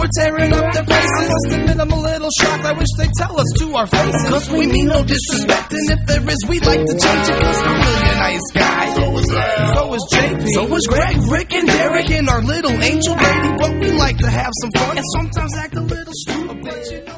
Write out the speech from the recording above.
we're tearing up their places. I must admit I'm a little shocked, I wish they'd tell us to our faces. Cause we mean no disrespect, and if there is, we'd like to change it. Cause I'm really a nice guy. So is Al. So is JP. So is Greg, Rick, and Derek, and our little angel lady. But we like to have some fun, and sometimes act a little stupid, but you know.